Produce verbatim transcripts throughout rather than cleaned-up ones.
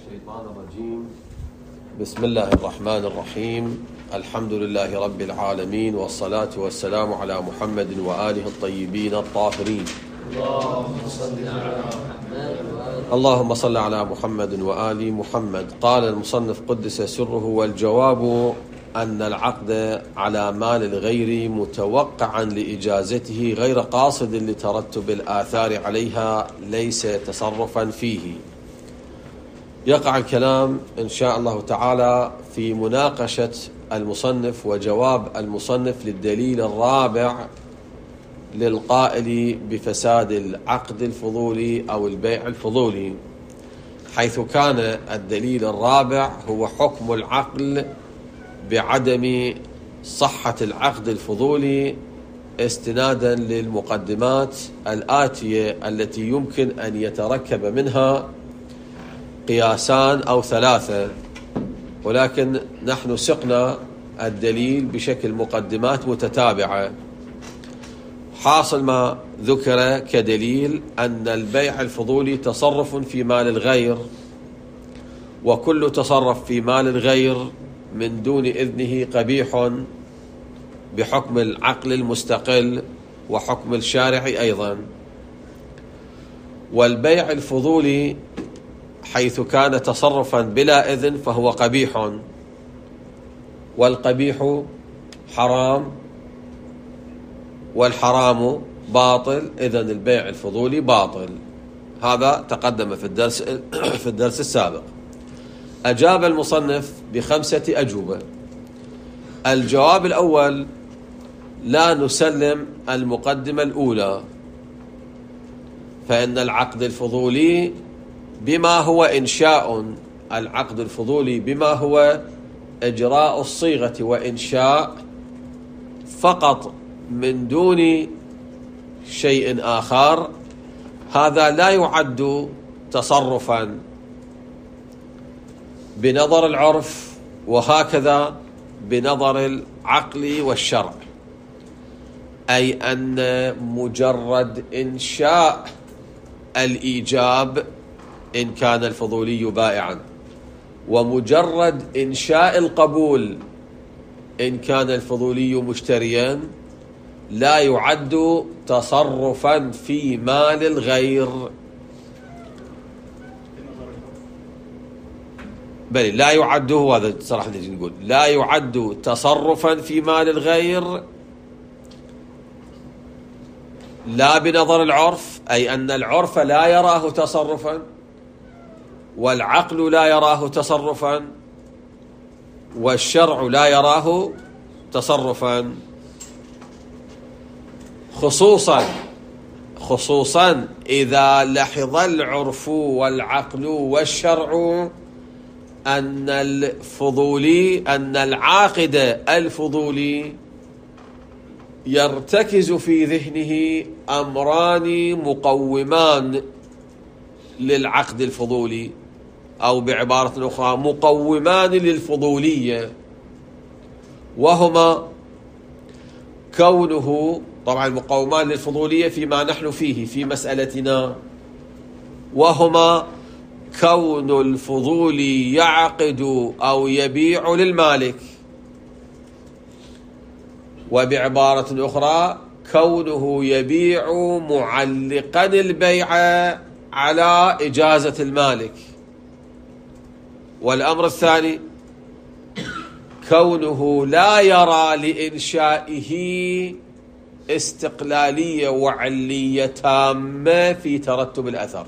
الشيطان الرجيم. بسم الله الرحمن الرحيم. الحمد لله رب العالمين، والصلاة والسلام على محمد وآله الطيبين الطاهرين. اللهم صل على محمد اللهم صل على محمد وآل محمد. قال المصنف قدس سره: والجواب أن العقد على مال الغير متوقعا لإجازته غير قاصد لترتب الآثار عليها ليس تصرفا فيه. يقع الكلام إن شاء الله تعالى في مناقشة المصنف وجواب المصنف للدليل الرابع للقائل بفساد العقد الفضولي أو البيع الفضولي، حيث كان الدليل الرابع هو حكم العقل بعدم صحة العقد الفضولي استنادا للمقدمات الآتية التي يمكن أن يتركب منها قياسان أو ثلاثة، ولكن نحن سقنا الدليل بشكل مقدمات متتابعة. حاصل ما ذكر كدليل أن البيع الفضولي تصرف في مال الغير، وكل تصرف في مال الغير من دون إذنه قبيح بحكم العقل المستقل وحكم الشارع أيضا. والبيع الفضولي حيث كان تصرفا بلا إذن فهو قبيح، والقبيح حرام، والحرام باطل، إذن البيع الفضولي باطل. هذا تقدم في الدرس في الدرس السابق. أجاب المصنف بخمسة أجوبة. الجواب الأول: لا نسلم المقدمة الأولى، فإن العقد الفضولي بما هو إنشاء العقد الفضولي بما هو إجراء الصيغة وإنشاء فقط من دون شيء آخر، هذا لا يعد تصرفا بنظر العرف، وهكذا بنظر العقل والشرع، أي أن مجرد إنشاء الإيجاب إن كان الفضولي بائعا، ومجرد إنشاء القبول إن كان الفضولي مشتريا، لا يعد تصرفا في مال الغير، بل لا يعد، هذا صراحة نقول لا يعد تصرفا في مال الغير لا بنظر العرف، أي أن العرف لا يراه تصرفا، والعقل لا يراه تصرفا، والشرع لا يراه تصرفا، خصوصا خصوصا إذا لحظ العرف والعقل والشرع أن الفضولي أن العاقد الفضولي يرتكز في ذهنه أمران مقومان للعقد الفضولي، أو بعبارة أخرى مقومان للفضولية، وهما كونه، طبعا مقومان للفضولية فيما نحن فيه في مسألتنا، وهما كون الفضولي يعقد أو يبيع للمالك، وبعبارة أخرى كونه يبيع معلقا البيع على إجازة المالك. والأمر الثاني كونه لا يرى لإنشائه استقلالية وعلية تامة في ترتب الأثر،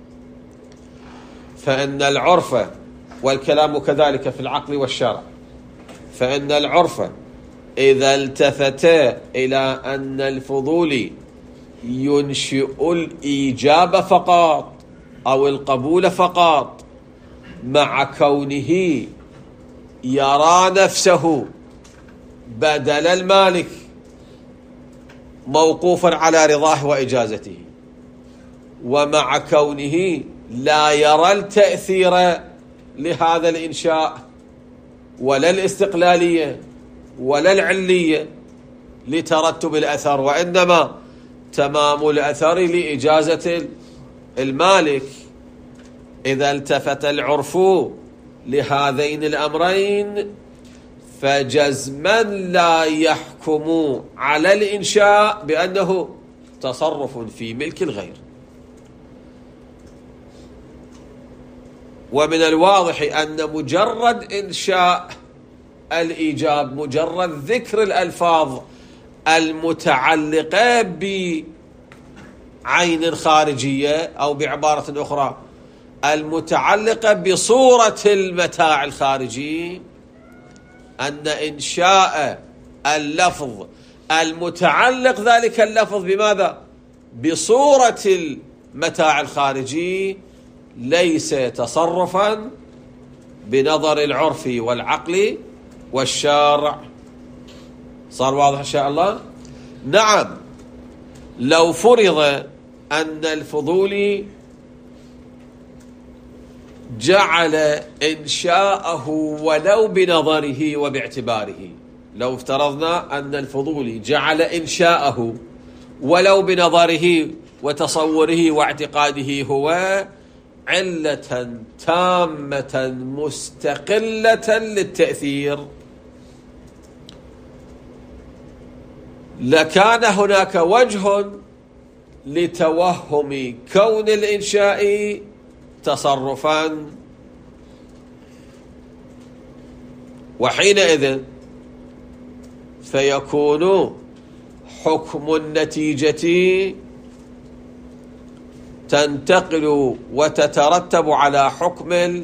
فإن العرف، والكلام كذلك في العقل والشرع، فإن العرف إذا التفت إلى أن الفضولي ينشئ الإيجاب فقط أو القبول فقط، مع كونه يرى نفسه بدل المالك موقوفا على رضاه وإجازته، ومع كونه لا يرى التأثير لهذا الإنشاء ولا الاستقلالية ولا العلية لترتب الأثر، وإنما تمام الأثر لإجازة المالك، إذا التفت العرف لهذين الأمرين فجزما لا يحكم على الإنشاء بأنه تصرف في ملك الغير. ومن الواضح أن مجرد إنشاء الإيجاب، مجرد ذكر الألفاظ المتعلقة بعين خارجية، أو بعبارة أخرى المتعلقة بصورة المتاع الخارجي، أن إنشاء اللفظ المتعلق ذلك اللفظ بماذا؟ بصورة المتاع الخارجي ليس تصرفا بنظر العرف والعقل والشارع. صار واضح إن شاء الله؟ نعم، لو فرض أن الفضولي جعل إنشاءه ولو بنظره وباعتباره، لو افترضنا أن الفضولي جعل إنشاءه ولو بنظره وتصوره واعتقاده هو علة تامة مستقلة للتأثير، لكان هناك وجه لتوهم كون الإنشاء تصرفا، وحينئذ فيكون حكم النتيجة تنتقل وتترتب على حكم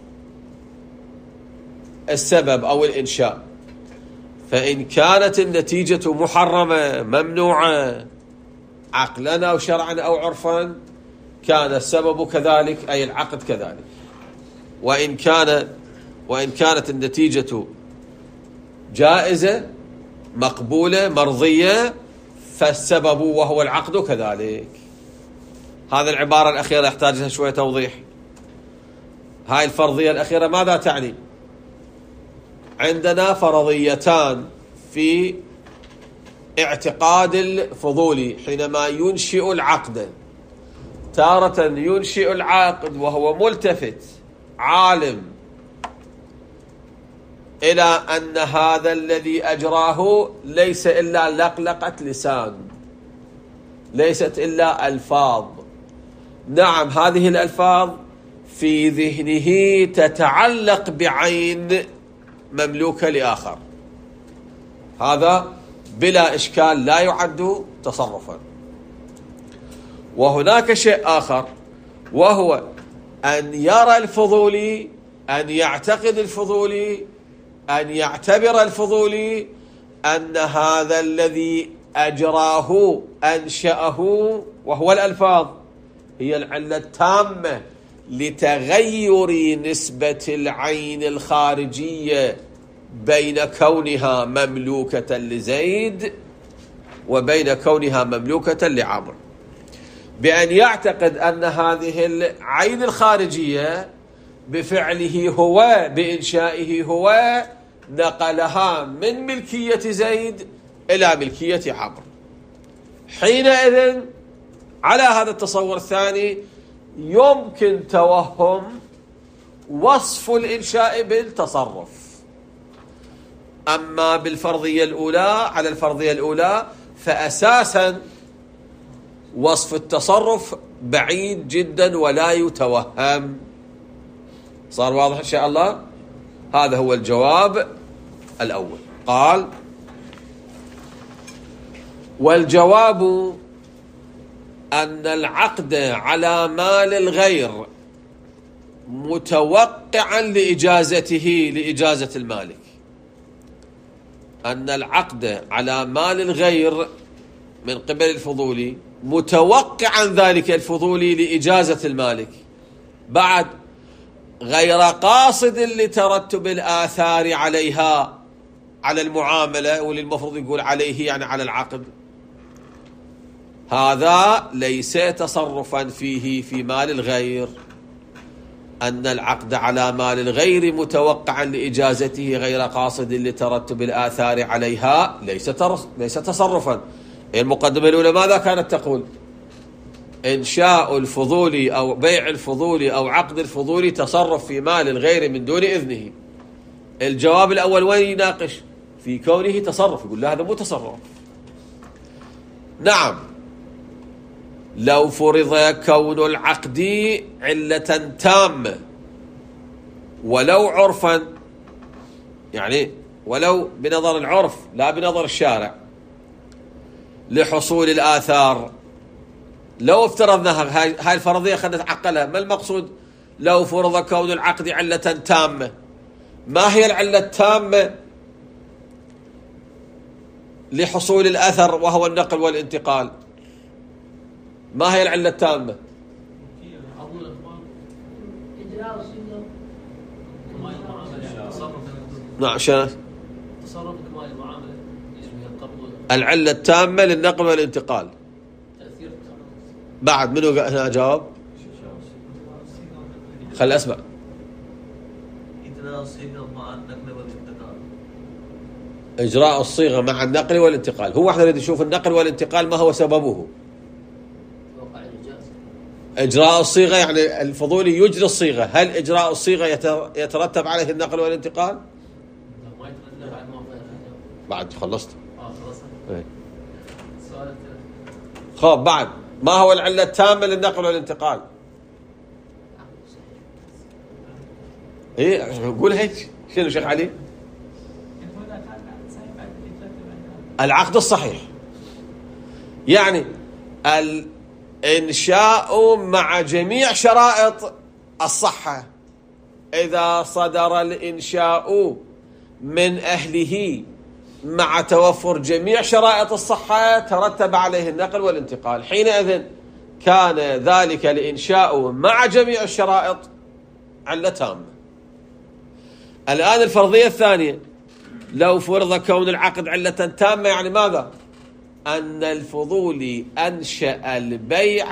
السبب أو الإنشاء. فإن كانت النتيجة محرمة ممنوعة عقلا أو شرعا أو عرفا كان السبب كذلك، أي العقد كذلك. وإن كان وإن كانت النتيجة جائزة مقبولة مرضية فالسبب وهو العقد كذلك. هذه العبارة الأخيرة يحتاج لها شوية توضيح. هاي الفرضية الأخيرة ماذا تعني؟ عندنا فرضيتان في اعتقاد الفضولي حينما ينشئ العقد. تارة ينشئ العقد وهو ملتفت عالم إلى أن هذا الذي أجراه ليس إلا لقلقة لسان، ليست إلا ألفاظ. نعم، هذه الألفاظ في ذهنه تتعلق بعين مملوكة لآخر، هذا بلا إشكال لا يعد تصرفا. وهناك شيء آخر، وهو أن يرى الفضولي، أن يعتقد الفضولي، أن يعتبر الفضولي أن هذا الذي أجراه أنشأه وهو الألفاظ هي العلة التامة لتغير نسبة العين الخارجية بين كونها مملوكة لزيد وبين كونها مملوكة لعمرو، بأن يعتقد أن هذه العين الخارجية بفعله هو بإنشائه هو نقلها من ملكية زيد إلى ملكية عمرو. حينئذ على هذا التصور الثاني يمكن توهم وصف الإنشاء بالتصرف. أما بالفرضية الأولى، على الفرضية الأولى فأساسا وصف التصرف بعيد جدا ولا يتوهم. صار واضح إن شاء الله؟ هذا هو الجواب الأول. قال: والجواب أن العقد على مال الغير متوقعا لإجازته لإجازة المالك. أن العقد على مال الغير من قبل الفضولي متوقعا ذلك الفضولي لإجازة المالك، بعد غير قاصد لترتب الآثار عليها، على المعاملة، واللي المفروض يقول عليه يعني على العقد. هذا ليس تصرفا فيه في مال الغير. أن العقد على مال الغير متوقعا لإجازته غير قاصد لترتب الآثار عليها ليس ليس تصرفا. المقدمة الأولى ماذا كانت تقول؟ إنشاء الفضولي أو بيع الفضولي أو عقد الفضولي تصرف في مال الغير من دون إذنه. الجواب الأول وين يناقش؟ في كونه تصرف، يقول لا هذا مو تصرف. نعم، لو فرض كون العقد علة تامة ولو عرفا، يعني ولو بنظر العرف لا بنظر الشارع، لحصول الآثار. لو افترضناها هاي الفرضية خلينا نتعقلها، ما المقصود لو فرض كون العقد علة تامة؟ ما هي العلة التامة لحصول الأثر وهو النقل والانتقال؟ ما هي العلة التامة؟ نعم، شنو؟ تصرف كمال المعاملة العلة التامة للنقل والانتقال. تأثير بعد منو هنا جاوب؟ خل أسمع. إجراء الصيغة مع النقل والانتقال. إجراء الصيغة مع النقل والانتقال. هو احنا نريد نشوف النقل والانتقال ما هو سببه. إجراء الصيغة يعني الفضولي يجري الصيغة، هل إجراء الصيغة يترتب عليه النقل والانتقال؟ بعد خلصت. اه خلصت. ايه. السؤال الثالث. خب بعد ما هو العلة التامة للنقل والانتقال؟ ايه قول هيك. شنو شيخ علي؟ العقد الصحيح، يعني الإنشاء مع جميع شرائط الصحة. إذا صدر الإنشاء من أهله مع توفر جميع شرائط الصحة ترتب عليه النقل والانتقال، حينئذ كان ذلك الإنشاء مع جميع الشرائط علة تامة. الآن الفرضية الثانية، لو فرض كون العقد علة تامة، يعني ماذا؟ أن الفضولي أنشأ البيع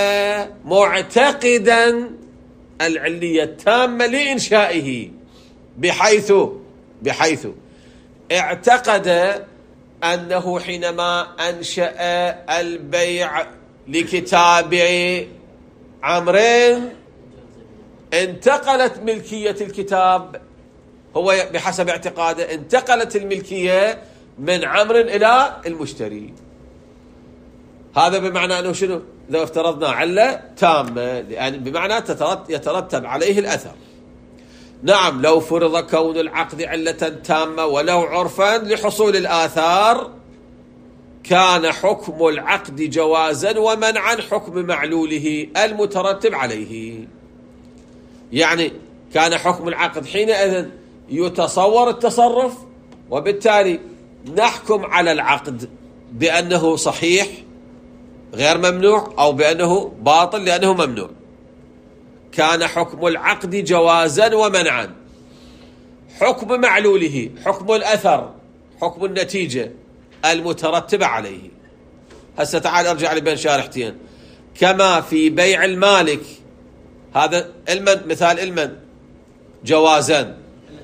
معتقدا العلية التامة لإنشائه، بحيث بحيث اعتقد أنه حينما أنشأ البيع لكتاب عمرين انتقلت ملكية الكتاب، هو بحسب اعتقاده انتقلت الملكية من عمرو إلى المشتري. هذا بمعنى أنه شنو؟ لو افترضنا علة تامة، يعني بمعنى يترتب عليه الأثر. نعم، لو فرض كون العقد علة تامة ولو عرفا لحصول الآثار، كان حكم العقد جوازا ومنعا حكم معلوله المترتب عليه. يعني كان حكم العقد حينئذ يتصور التصرف، وبالتالي نحكم على العقد بأنه صحيح غير ممنوع أو بأنه باطل لأنه ممنوع. كان حكم العقد جوازا ومنعا. حكم معلوله، حكم الأثر، حكم النتيجة المترتبة عليه. هسه تعال ارجع لي بين شارحتين. كما في بيع المالك، هذا المن مثال المن جوازا،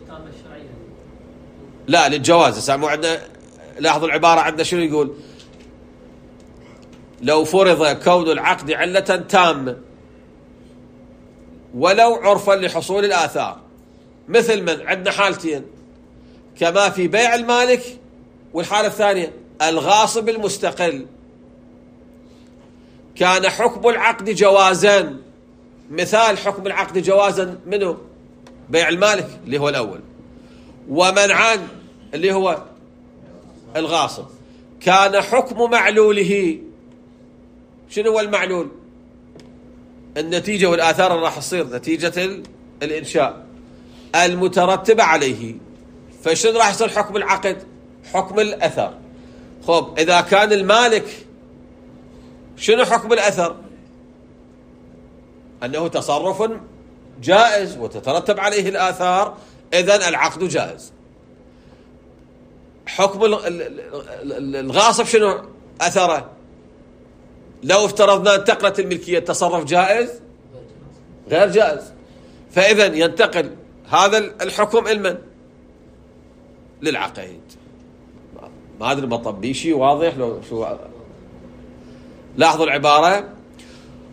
لا للجواز. هسه مو عندنا، لاحظوا العبارة عندنا شنو يقول؟ لو فرض كون العقد علة تامة ولو عرفا لحصول الآثار، مثل من عندنا حالتين، كما في بيع المالك، والحالة الثانية الغاصب المستقل. كان حكم العقد جوازا، مثال حكم العقد جوازا منه بيع المالك اللي هو الأول، ومنعان اللي هو الغاصب. كان حكم معلوله، شنو هو المعلول؟ النتيجة والآثار اللي راح تصير نتيجة الإنشاء المترتبة عليه. فشنو راح يصير حكم العقد؟ حكم الأثر. خب إذا كان المالك، شنو حكم الأثر؟ أنه تصرف جائز وتترتب عليه الآثار، إذن العقد جائز. حكم الغاصب شنو أثره؟ لو افترضنا انتقلت الملكية، تصرف جائز غير جائز. فإذن ينتقل هذا الحكم المن للعقيد. ما أدري بطبيشي واضح لو شو. لاحظوا العبارة: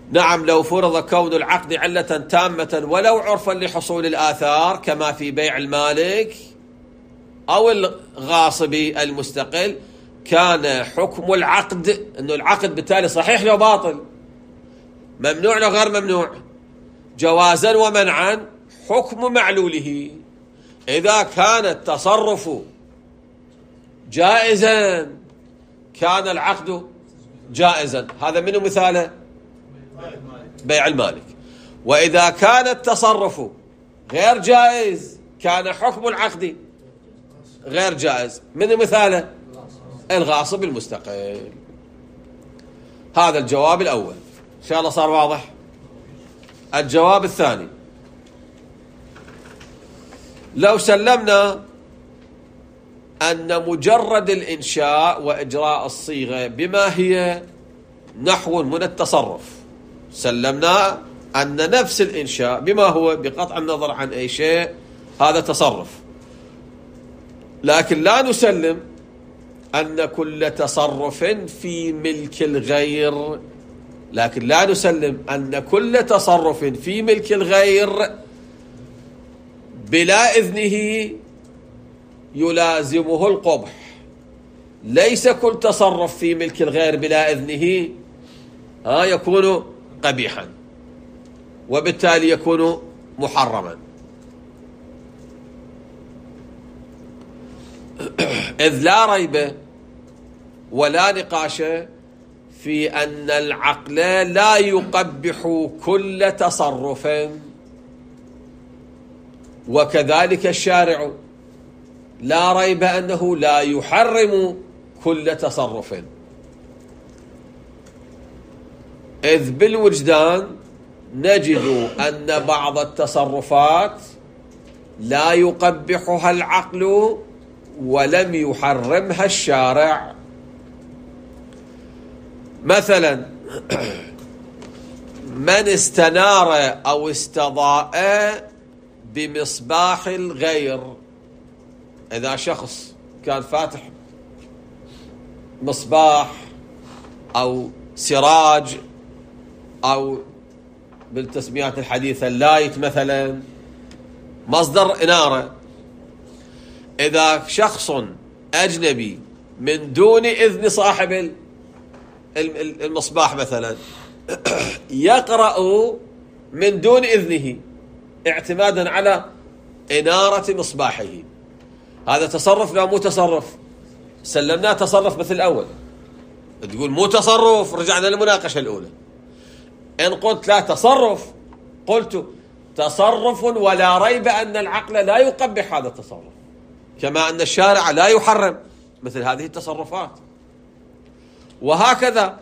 نعم لو فرض كون العقد علة تامة ولو عرفا لحصول الآثار كما في بيع المالك أو الغاصب المستقل، كان حكم العقد أنه العقد بالتالي صحيح لو باطل، ممنوع لو غير ممنوع، جوازا ومنعا حكم معلوله. إذا كان التصرف جائزا كان العقد جائزا، هذا منه مثاله بيع المالك. وإذا كان التصرف غير جائز كان حكم العقد غير جائز، منه مثاله الغاصب المستقل. هذا الجواب الأول، إن شاء الله صار واضح. الجواب الثاني، لو سلمنا أن مجرد الإنشاء وإجراء الصيغة بما هي نحو من التصرف، سلمنا أن نفس الإنشاء بما هو بقطع النظر عن أي شيء هذا تصرف، لكن لا نسلم أن كل تصرف في ملك الغير، لكن لا نسلم أن كل تصرف في ملك الغير بلا إذنه يلازمه القبح. ليس كل تصرف في ملك الغير بلا إذنه ها يكون قبيحا وبالتالي يكون محرما، إذ لا ريب ولا نقاش في أن العقل لا يقبح كل تصرف، وكذلك الشارع لا ريب أنه لا يحرم كل تصرف، إذ بالوجدان نجد أن بعض التصرفات لا يقبحها العقل ولم يحرمها الشارع. مثلا من استنار أو استضاء بمصباح الغير، إذا شخص كان فاتح مصباح أو سراج أو بالتسميات الحديثة اللايت مثلا مصدر إنارة، إذا شخص أجنبي من دون إذن صاحب المصباح مثلا يقرأ من دون إذنه اعتمادا على إنارة مصباحه، هذا تصرف لا مو تصرف؟ سلمناه تصرف مثل الأول، تقول مو تصرف، رجعنا للمناقشة الأولى. إن قلت لا تصرف قلت تصرف ولا ريب أن العقل لا يقبح هذا التصرف، كما أن الشارع لا يحرم مثل هذه التصرفات. وهكذا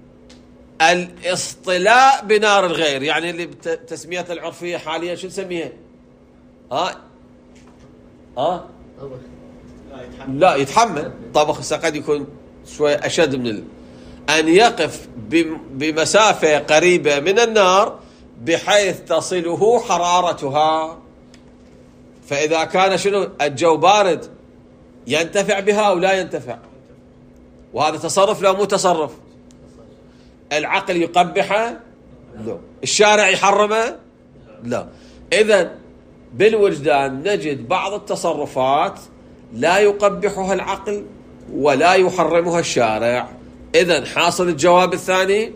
الاصطلاء بنار الغير، يعني اللي بتسمية العرفية حاليا شو نسميها؟ ها ها لا يتحمل طبخ، قد يكون شوي أشد من ال... أن يقف بمسافة قريبة من النار بحيث تصله حرارتها، فإذا كان شنو الجو بارد ينتفع بها أو لا ينتفع، وهذا تصرف لا مو تصرف؟ العقل يقبحه؟ لا. الشارع يحرمه؟ لا. إذن بالوجدان نجد بعض التصرفات لا يقبحها العقل ولا يحرمها الشارع. إذن حاصل الجواب الثاني،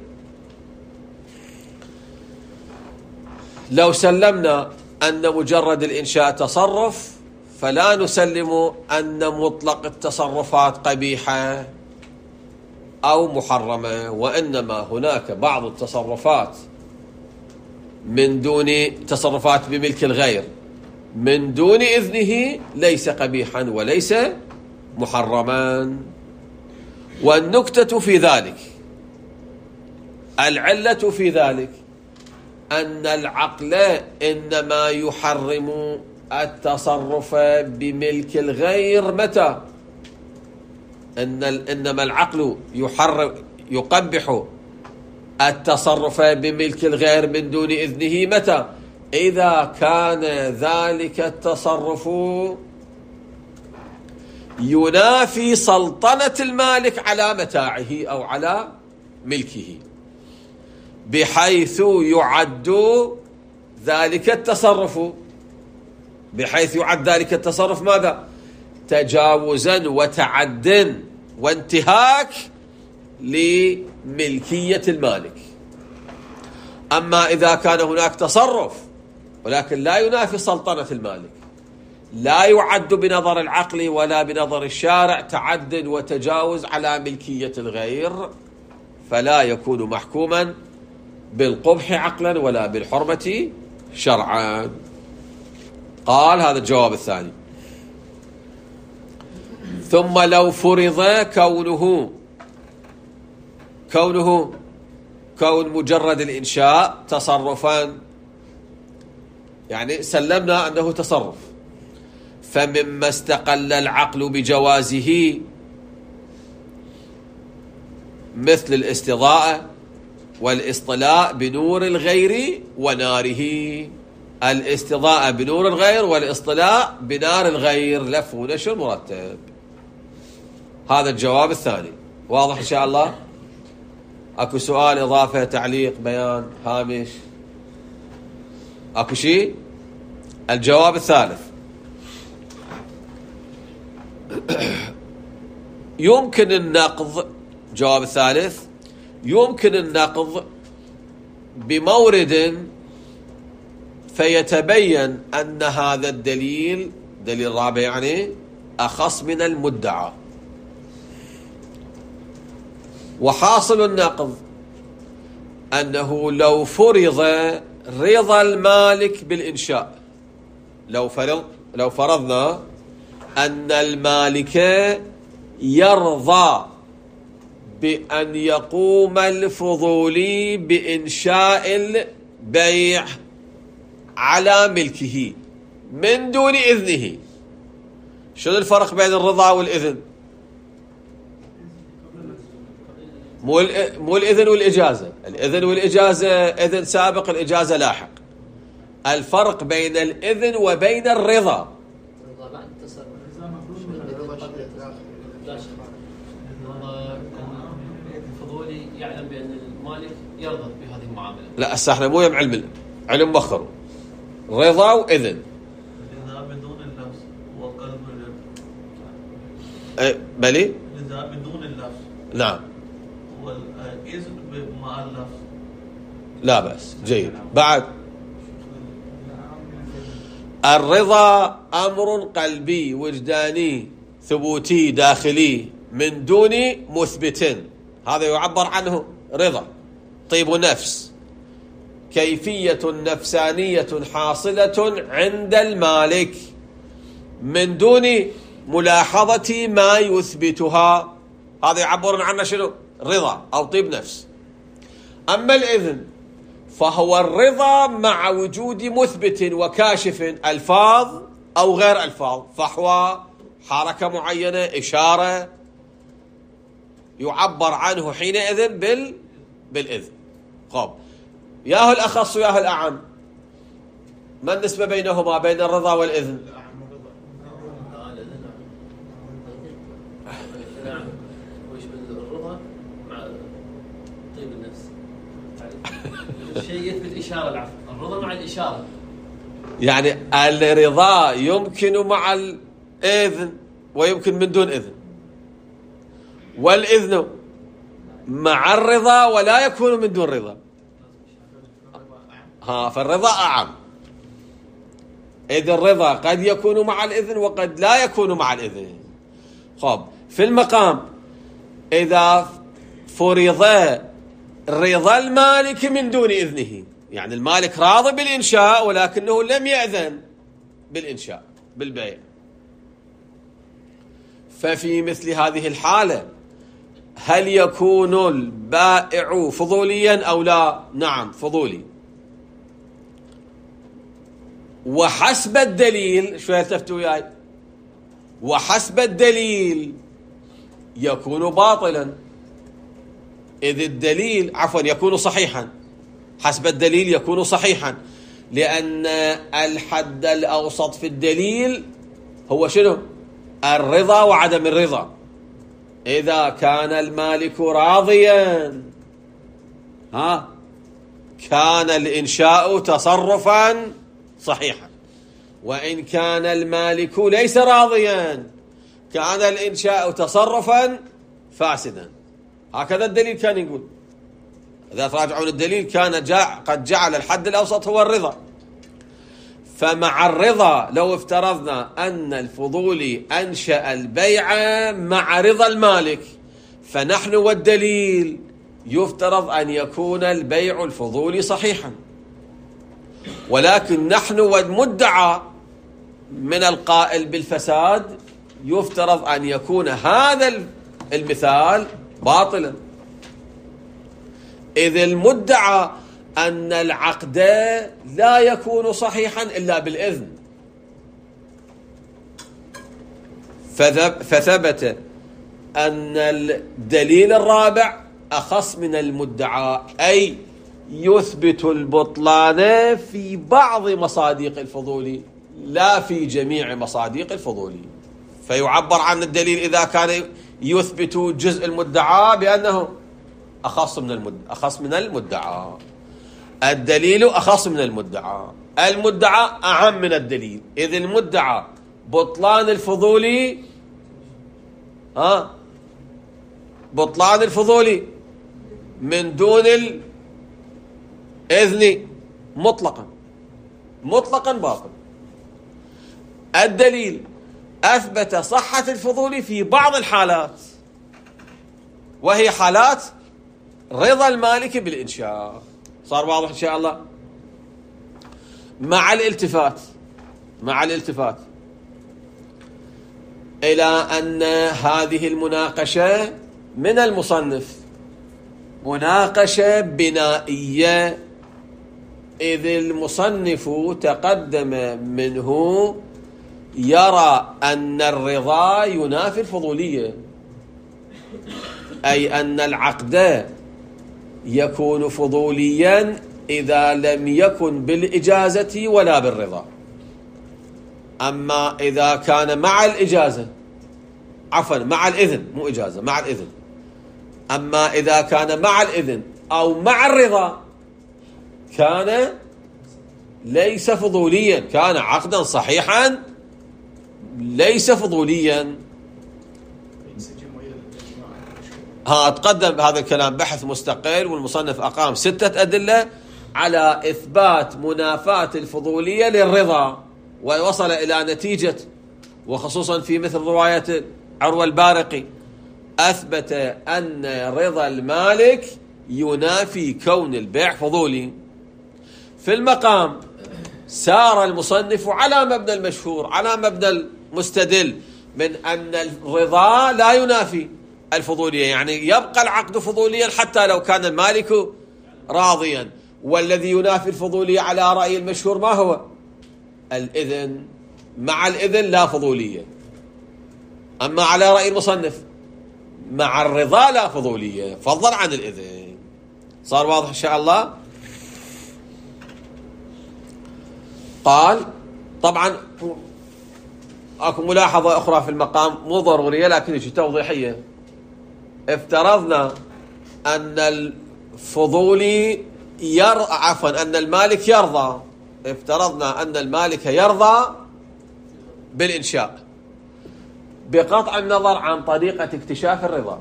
لو سلمنا أن مجرد الإنشاء تصرف فلا نسلم أن مطلق التصرفات قبيحة أو محرمة، وإنما هناك بعض التصرفات من دون تصرفات بملك الغير من دون إذنه ليس قبيحا وليس محرما. والنكتة في ذلك، العلة في ذلك أن العقل إنما يحرم التصرف بملك الغير متى؟ إن إنما العقل يحرم يقبح التصرف بملك الغير من دون إذنه متى؟ إذا كان ذلك التصرف ينافي سلطنة المالك على متاعه أو على ملكه. بحيث يعد ذلك التصرف بحيث يعد ذلك التصرف ماذا؟ تجاوزا وتعد وانتهاك لملكية المالك. أما إذا كان هناك تصرف ولكن لا ينافي سلطنة المالك، لا يعد بنظر العقل ولا بنظر الشارع تعد وتجاوز على ملكية الغير، فلا يكون محكوما بالقبح عقلا ولا بالحرمة شرعا. قال هذا الجواب الثاني. ثم لو فرض كونه كونه كون مجرد الإنشاء تصرفا، يعني سلمنا أنه تصرف، فمما استقل العقل بجوازه مثل الاستضاءة والاصطلاء بنور الغير وناره. الاستضاءة بنور الغير والاصطلاء بنار الغير، لف ونشر مرتب. هذا الجواب الثاني. واضح إن شاء الله؟ أكو سؤال، إضافة، تعليق، بيان، هامش؟ أكو شيء؟ الجواب الثالث. يمكن النقض، جواب الثالث، يمكن النقض بمورد فيتبين أن هذا الدليل، دليل رابع يعني، أخص من المدعى. وحاصل النقض أنه لو فرض رضا المالك بالإنشاء، لو فرض لو فرضنا أن المالك يرضى بأن يقوم الفضولي بإنشاء البيع على ملكه من دون إذنه. شنو الفرق بين الرضا والإذن؟ مو مو الإذن والإجازة. الإذن والإجازة إذن سابق، الإجازة لاحق. الفرق بين الإذن وبين الرضا. الرضا بعد التصرف. الفضولي يعلم بأن المالك يرضى بهذه المعاملة. لا هسه احنا مو يم علم علم مؤخر، رضا وإذن. الرضا بدون اللفظ وقلب اي بلي؟ الرضا بدون اللفظ. نعم. والإذن مع اللفظ. لا بأس، جيد. بعد الرضا أمر قلبي وجداني ثبوتي داخلي من دون مثبت، هذا يعبر عنه رضا. طيب نفس، كيفية نفسانية حاصلة عند المالك من دون ملاحظة ما يثبتها، هذا يعبر عنه شنو؟ رضا أو طيب نفس. أما الإذن فهو الرضا مع وجود مثبت وكاشف، ألفاظ أو غير ألفاظ، فحوى، حركة معينة، إشارة، يعبر عنه حينئذ بال بالإذن. خب، ياهو الأخص وياهو الأعم، ما النسبة بينهما بين الرضا والإذن؟ الرضا مع طيب النفس. شيء يثبت إشارة، العفو. الرضا مع الإشارة، يعني الرضا يمكن مع الإذن ويمكن من دون إذن، والإذن مع الرضا ولا يكون من دون رضا. ها، فالرضا أعم. إذ الرضا قد يكون مع الإذن وقد لا يكون مع الإذن. خب، في المقام إذا فرض رضا المالك من دون إذنه، يعني المالك راضي بالإنشاء ولكنه لم يأذن بالإنشاء بالبيع، ففي مثل هذه الحالة هل يكون البائع فضوليا أو لا؟ نعم، فضولي. وحسب الدليل، شوية التفتوا وياي، وحسب الدليل يكون باطلا، إذ الدليل عفوا يكون صحيحا. حسب الدليل يكون صحيحا، لأن الحد الأوسط في الدليل هو شنو؟ الرضا وعدم الرضا. إذا كان المالك راضيا ها كان الإنشاء تصرفا صحيحا، وإن كان المالك ليس راضيا كان الإنشاء تصرفا فاسدا. هكذا الدليل كان يقول. إذا تراجعون الدليل كان جاء قد جعل الحد الأوسط هو الرضا. فمع الرضا لو افترضنا أن الفضولي أنشأ البيع مع رضا المالك، فنحن والدليل يفترض أن يكون البيع الفضولي صحيحا، ولكن نحن والمدعى من القائل بالفساد يفترض أن يكون هذا المثال باطلا، إذ المدعى أن العقد لا يكون صحيحا إلا بالإذن. فثبت أن الدليل الرابع أخص من المدعى، أي يثبت البطلان في بعض مصادق الفضولي لا في جميع مصادق الفضولي. فيعبر عن الدليل إذا كان يثبت جزء المدعى بأنه أخص من المد... أخص من المدعى. الدليل أخص من المدعى، المدعى أعم من الدليل، إذ المدعى بطلان الفضولي ها بطلان الفضولي من دون الإذن مطلقا مطلقا باطل. الدليل أثبت صحة الفضولي في بعض الحالات، وهي حالات رضا المالك بالإنشاء. صار واضح إن شاء الله؟ مع الالتفات مع الالتفات إلى أن هذه المناقشة من المصنف مناقشة بنائية، إذ المصنف تقدم منه يرى أن الرضا ينافي الفضولية، أي أن العقد يكون فضوليا إذا لم يكن بالإجازة ولا بالرضا. أما إذا كان مع الإجازة عفوا مع الإذن، مو إجازة، مع الإذن. أما إذا كان مع الإذن أو مع الرضا كان ليس فضوليا، كان عقدا صحيحا ليس فضوليا. ها تقدم هذا الكلام بحث مستقل، والمصنف أقام ستة أدلة على إثبات منافاة الفضولية للرضا، ووصل إلى نتيجة، وخصوصا في مثل رواية عروة البارقي، أثبت أن رضا المالك ينافي كون البيع فضولي. في المقام سار المصنف على مبنى المشهور، على مبنى المستدل من أن الرضا لا ينافي الفضولية، يعني يبقى العقد فضوليا حتى لو كان المالك راضيا. والذي ينافي الفضولية على رأي المشهور ما هو؟ الإذن. مع الإذن لا فضولية. أما على رأي المصنف مع الرضا لا فضولية، فضلا عن الإذن. صار واضح إن شاء الله؟ قال طبعا اكو ملاحظة أخرى في المقام مو ضرورية لكن شيء توضيحية. افترضنا أن الفضولي ير... عفوا أن المالك يرضى، افترضنا أن المالك يرضى بالإنشاء بقطع النظر عن طريقة اكتشاف الرضا،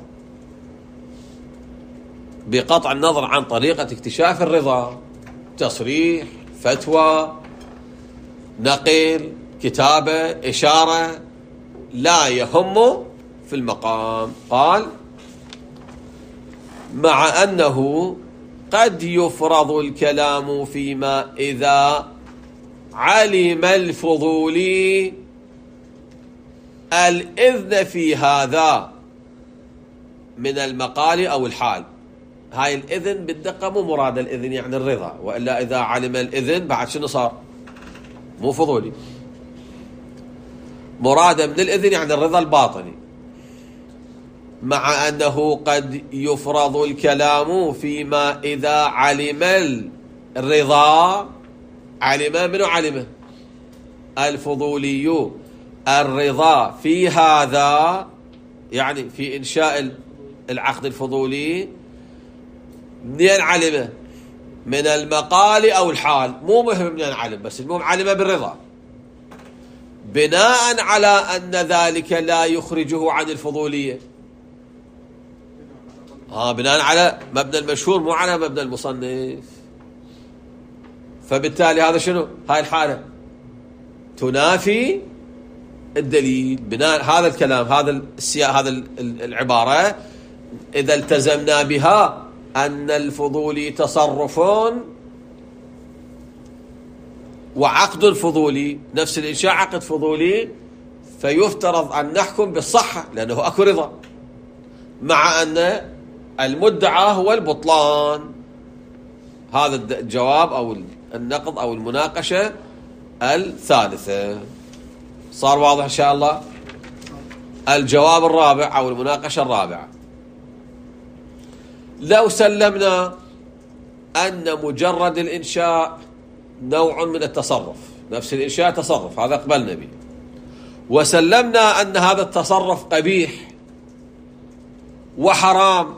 بقطع النظر عن طريقة اكتشاف الرضا، تصريح، فتوى، نقل، كتابة، إشارة، لا يهم في المقام. قال مع أنه قد يفرض الكلام فيما إذا علم الفضولي الإذن في هذا من المقال أو الحال. هاي الإذن بالدقة مو مراد الإذن يعني الرضا، وإلا إذا علم الإذن بعد شنو صار؟ مو فضولي. مراد من الإذن يعني الرضا الباطني. مع أنه قد يفرض الكلام فيما إذا علم الرضا، علم منو علم؟ الفضولي الرضا في هذا، يعني في إنشاء العقد الفضولي. منين علمه؟ من المقال أو الحال، مو مهم من العلم، بس المهم علم بالرضا، بناء على أن ذلك لا يخرجه عن الفضولية. ها بناء على مبنى المشهور مو على مبنى المصنف. فبالتالي هذا شنو؟ هاي الحالة تنافي الدليل. بناء هذا الكلام، هذا السياق، هذا العبارة إذا التزمنا بها أن الفضولي تصرف وعقد فضولي، نفس الإنشاء عقد فضولي، فيفترض أن نحكم بالصحة لأنه أكو رضا، مع أن المدعى هو البطلان. هذا الجواب أو النقض أو المناقشة الثالثة. صار واضح إن شاء الله؟ الجواب الرابع أو المناقشة الرابعة: لو سلمنا أن مجرد الإنشاء نوع من التصرف، نفس الإنشاء تصرف، هذا قبلنا به، وسلمنا أن هذا التصرف قبيح وحرام،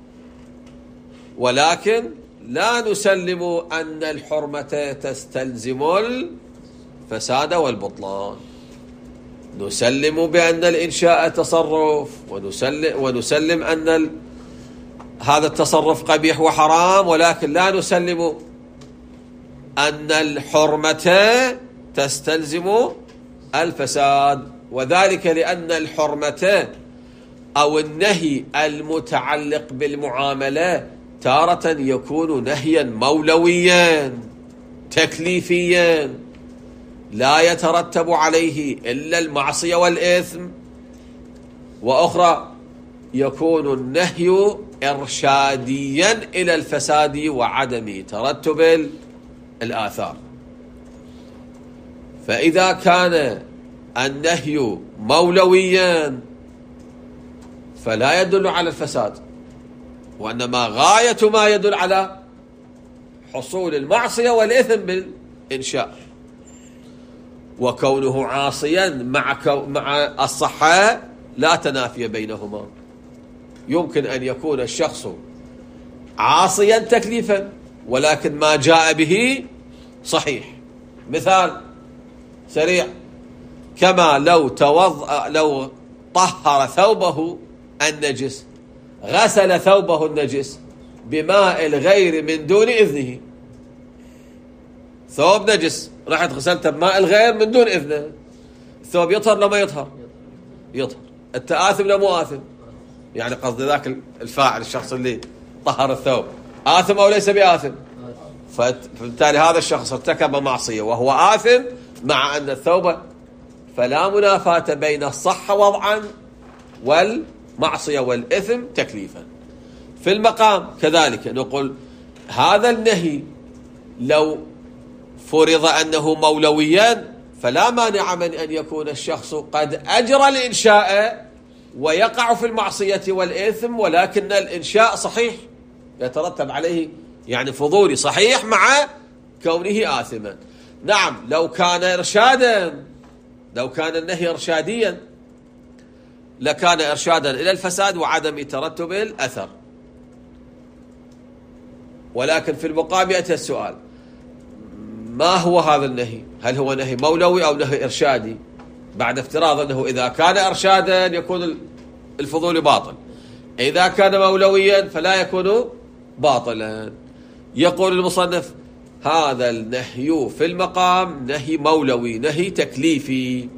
ولكن لا نسلم أن الحرمة تستلزم الفساد والبطلان، نسلم بأن الإنشاء تصرف، ونسلم, ونسلم أن ال... هذا التصرف قبيح وحرام، ولكن لا نسلم أن الحرمة تستلزم الفساد، وذلك لأن الحرمة أو النهي المتعلق بالمعاملة تارة يكون نهيا مولويا تكليفيا لا يترتب عليه إلا المعصية والإثم، وأخرى يكون النهي إرشاديا إلى الفساد وعدم ترتب الآثار. فإذا كان النهي مولويا فلا يدل على الفساد، وإنما غاية ما يدل على حصول المعصية والإثم بالإنشاء، وكونه عاصيا مع مع الصحة لا تنافي بينهما. يمكن أن يكون الشخص عاصيا تكليفا ولكن ما جاء به صحيح. مثال سريع: كما لو توضأ لو طهر ثوبه النجس، غسل ثوبه النجس بماء الغير من دون إذنه، ثوب نجس رحت غسلته بماء الغير من دون إذنه، الثوب يطهر لما يطهر؟ يطهر. أنت آثم لا مو آثم؟ يعني قصد ذاك الفاعل الشخص اللي طهر الثوب آثم أو ليس بآثم؟ فبالتالي هذا الشخص ارتكب معصية وهو آثم مع أن الثوب، فلا منافاة بين الصحة وضعا والمعصية والإثم تكليفا. في المقام كذلك نقول هذا النهي لو فرض أنه مولويا فلا مانع من أن يكون الشخص قد أجرى الإنشاء ويقع في المعصية والإثم، ولكن الإنشاء صحيح يترتب عليه يعني فضولي صحيح مع كونه آثما. نعم لو كان إرشادا، لو كان النهي إرشاديا لكان إرشادا إلى الفساد وعدم ترتب الأثر. ولكن في المقام يأتي السؤال: ما هو هذا النهي؟ هل هو نهي مولوي أو نهي إرشادي؟ بعد افتراض أنه إذا كان إرشادا يكون الفضول باطل، إذا كان مولويا فلا يكون باطلا. يقول المصنف: هذا النهي في المقام نهي مولوي، نهي تكليفي،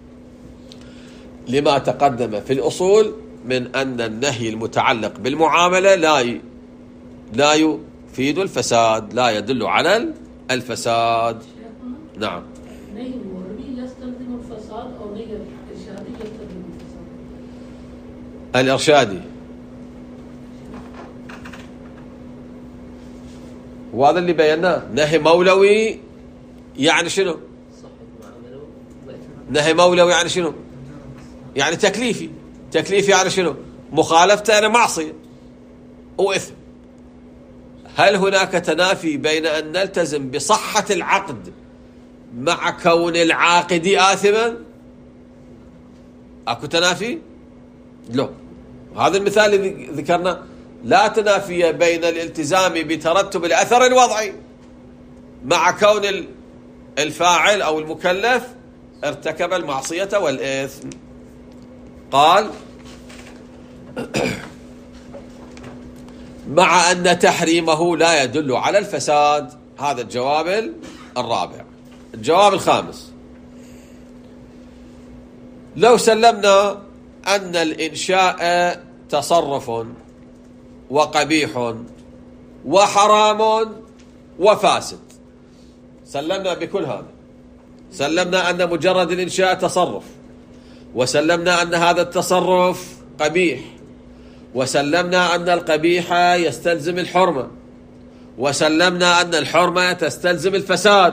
لما تقدم في الأصول من أن النهي المتعلق بالمعاملة لا لا يفيد الفساد، لا يدل على الفساد. نعم. نهي مولوي يستلزم الفساد أو نهي إرشادي يستلزم الفساد؟ الإرشادي، وهذا اللي بيناه. نهي مولوي يعني شنو؟ نهي مولوي يعني شنو؟ يعني تكليفي. تكليفي يعني شنو؟ مخالفته أنا معصية وإثم. هل هناك تنافي بين أن نلتزم بصحة العقد مع كون العاقد آثما؟ أكو تنافي؟ لا. هذا المثال اللي ذكرنا لا تنافي بين الالتزام بترتب الأثر الوضعي مع كون الفاعل أو المكلف ارتكب المعصية والإثم. قال مع أن تحريمه لا يدل على الفساد. هذا الجواب الرابع. الجواب الخامس: لو سلمنا أن الإنشاء تصرف وقبيح وحرام وفاسد، سلمنا بكل هذا، سلمنا أن مجرد الإنشاء تصرف، وسلمنا أن هذا التصرف قبيح، وسلمنا أن القبيح يستلزم الحرمة، وسلمنا أن الحرمة تستلزم الفساد.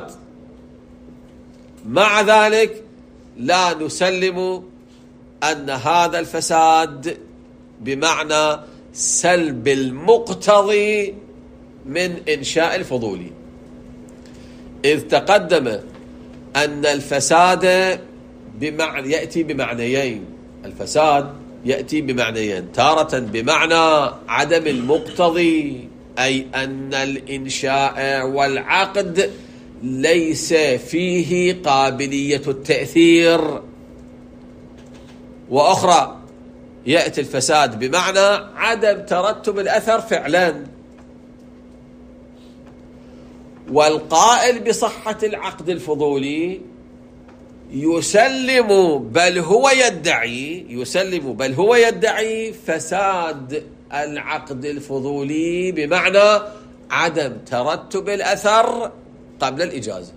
مع ذلك لا نسلم أن هذا الفساد بمعنى سلب المقتضي من إنشاء الفضولي، إذ تقدم أن الفساد بمعنى يأتي بمعنيين. الفساد يأتي بمعنيين: تارة بمعنى عدم المقتضي، أي أن الإنشاء والعقد ليس فيه قابلية التأثير، وأخرى يأتي الفساد بمعنى عدم ترتب الأثر فعلا. والقائل بصحة العقد الفضولي يسلم بل هو يدعي يسلم بل هو يدعي فساد العقد الفضولي بمعنى عدم ترتب الأثر قبل الإجازة،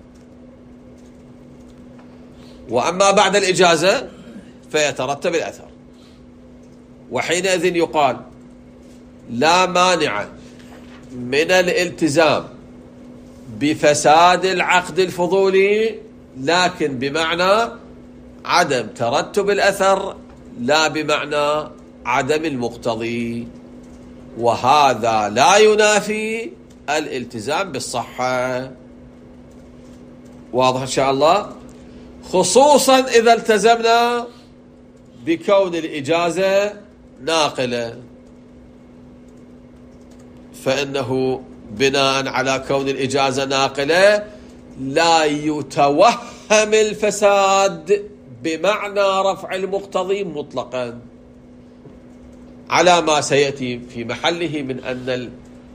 وأما بعد الإجازة فيترتب الأثر. وحينئذ يقال لا مانع من الالتزام بفساد العقد الفضولي، لكن بمعنى عدم ترتب الأثر لا بمعنى عدم المقتضي، وهذا لا ينافي الالتزام بالصحة. واضح إن شاء الله؟ خصوصا إذا التزمنا بكون الإجازة ناقلة، فإنه بناء على كون الإجازة ناقلة لا يتوهم الفساد بمعنى رفع المقتضي مطلقا، على ما سيأتي في محله من أن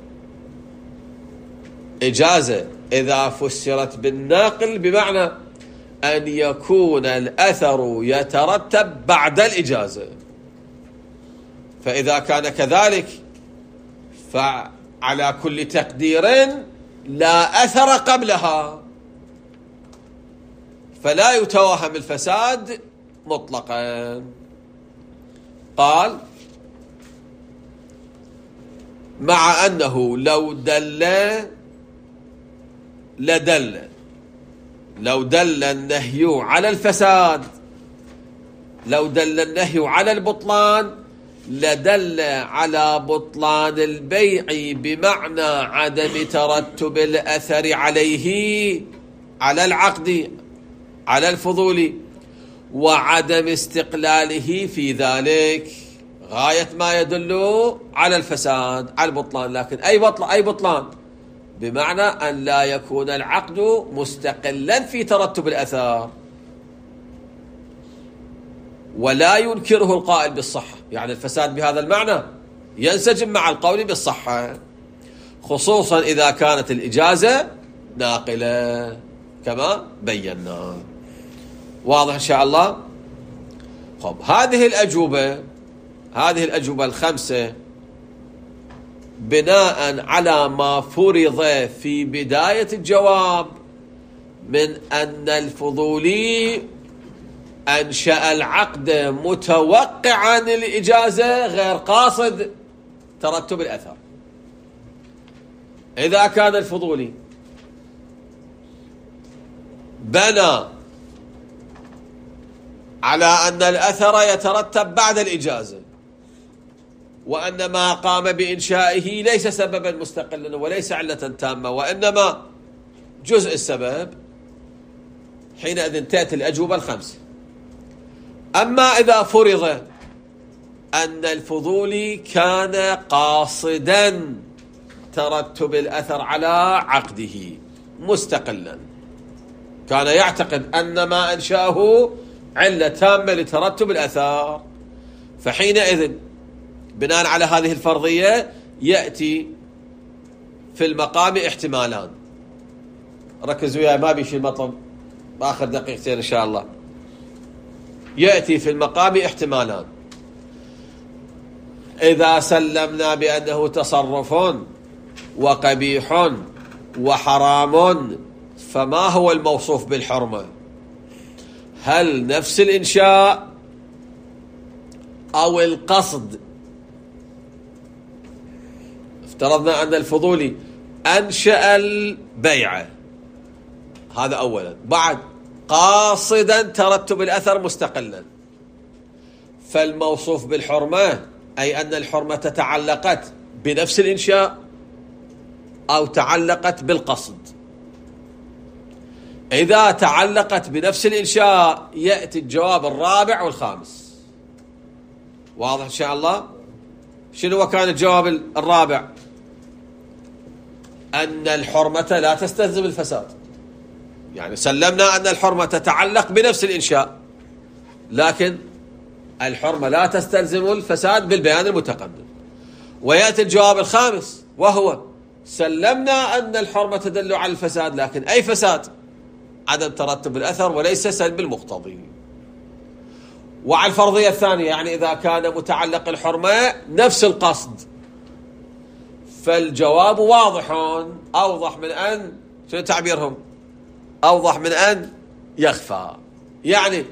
الإجازة إذا فسرت بالناقل بمعنى أن يكون الأثر يترتب بعد الإجازة، فإذا كان كذلك فعلى كل تقدير لا أثر قبلها، فلا يتوهم الفساد مطلقا. قال مع أنه لو دل لدل لو دل النهي على الفساد لو دل النهي على البطلان لدل على بطلان البيع بمعنى عدم ترتب الأثر عليه، على العقد، على الفضول، وعدم استقلاله في ذلك غاية ما يدل على الفساد، على البطلان. لكن أي بطلان أي بطلان بمعنى أن لا يكون العقد مستقلا في ترتب الأثار، ولا ينكره القائل بالصحة. يعني الفساد بهذا المعنى ينسجم مع القول بالصحة، خصوصا إذا كانت الإجازة ناقلة كما بينا. واضح إن شاء الله؟ خب، هذه الأجوبة هذه الأجوبة الخمسة بناء على ما فرض في بداية الجواب من أن الفضولي أنشأ العقد متوقعا الإجازة غير قاصد ترتب الأثر. إذا كان الفضولي بنى على أن الأثر يترتب بعد الإجازة، وأن ما قام بإنشائه ليس سببا مستقلا وليس علة تامة وإنما جزء السبب، حينئذ تأتي الأجوبة الخمسة. أما إذا فرض أن الفضولي كان قاصدا ترتب الأثر على عقده مستقلا، كان يعتقد أن ما أنشأه علة تامة لترتب الأثر، فحينئذ بناء على هذه الفرضية يأتي في المقام احتمالان. ركزوا وياي ما بيشي المطلب بآخر دقيقتين إن شاء الله. يأتي في المقام احتمالان: إذا سلمنا بأنه تصرف وقبيح وحرام، فما هو الموصوف بالحرمة؟ هل نفس الإنشاء أو القصد؟ افترضنا أن الفضولي أنشأ البيعة، هذا أولا، بعد قاصدا ترتب الأثر مستقلا، فالموصوف بالحرمة أي أن الحرمة تعلقت بنفس الإنشاء أو تعلقت بالقصد. إذا تعلقت بنفس الإنشاء يأتي الجواب الرابع والخامس. واضح إن شاء الله؟ شنو كان الجواب الرابع؟ أن الحرمة لا تستلزم الفساد، يعني سلمنا أن الحرمة تتعلق بنفس الإنشاء، لكن الحرمة لا تستلزم الفساد بالبيان المتقدم. ويأتي الجواب الخامس وهو سلمنا أن الحرمة تدل على الفساد، لكن أي فساد؟ عدم ترتب الأثر وليس سلب المقتضي. وعلى الفرضية الثانية، يعني إذا كان متعلق الحرمة نفس القصد، فالجواب واضح أوضح من أن، شنو تعبيرهم؟ أوضح من أن يخفى. يعني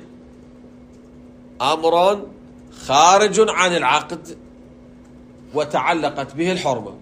أمر خارج عن العقد وتعلقت به الحرمة،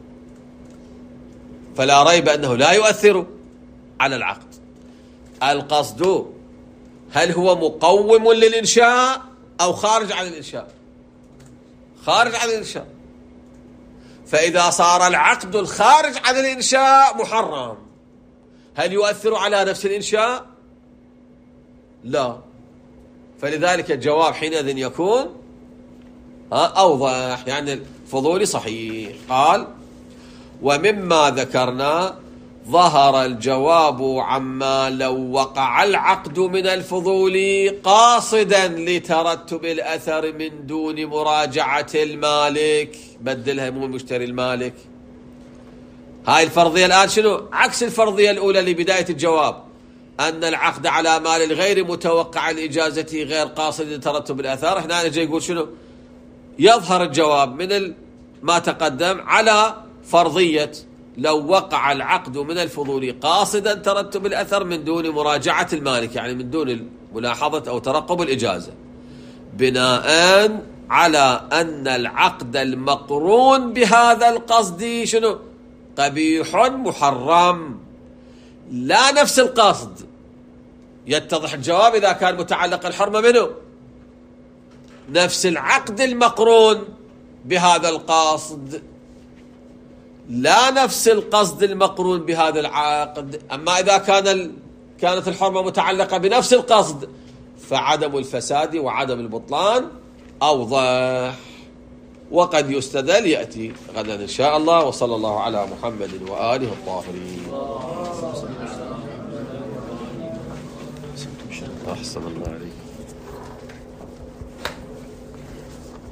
فلا ريب أنه لا يؤثر على العقد. القصد هل هو مقوم للإنشاء أو خارج عن الإنشاء؟ خارج عن الإنشاء. فإذا صار العقد الخارج عن الإنشاء محرم، هل يؤثر على نفس الإنشاء؟ لا. فلذلك الجواب حينئذ يكون أوضح، يعني الفضولي صحيح. قال: ومما ذكرنا ظهر الجواب عما لو وقع العقد من الفضول قاصدا لترتب الأثر من دون مراجعة المالك. بدلها مو المشتري، المالك. هاي الفرضية الآن شنو؟ عكس الفرضية الأولى لبداية الجواب، أن العقد على مال الغير متوقع لإجازته غير قاصد لترتب الأثر. هنا نجي يقول شنو؟ يظهر الجواب من ما تقدم على فرضية لو وقع العقد من الفضول قاصدا ترتب الأثر من دون مراجعة المالك، يعني من دون ملاحظة أو ترقب الإجازة، بناء على أن العقد المقرون بهذا القصد شنو؟ قبيح محرم، لا نفس القصد. يتضح الجواب إذا كان متعلق الحرمة منه نفس العقد المقرون بهذا القصد، لا نفس القصد المقرون بهذا العقد. أما إذا كان ال... كانت الحرمة متعلقة بنفس القصد، فعدم الفساد وعدم البطلان أوضح. وقد يستدل يأتي غدا إن شاء الله. وصلى الله على محمد وآله الطاهرين. أحسن الله عليك.